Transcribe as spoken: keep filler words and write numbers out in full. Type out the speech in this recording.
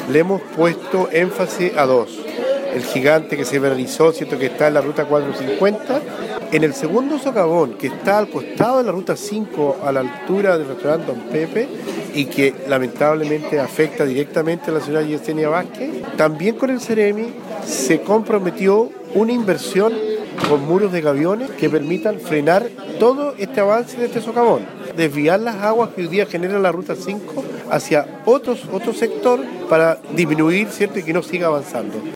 le hemos puesto énfasis a dos. El gigante que se realizó, ¿cierto?, que está en la ruta cuatrocientos cincuenta. En el segundo socavón, que está al costado de la ruta cinco, a la altura del restaurante Don Pepe, y que lamentablemente afecta directamente a la señora Yesenia Vázquez, también con el Ceremi se comprometió una inversión con muros de gaviones que permitan frenar todo este avance de este socavón, desviar las aguas que hoy día generan la ruta cinco hacia otros, otro sector para disminuir, ¿cierto?, y que no siga avanzando.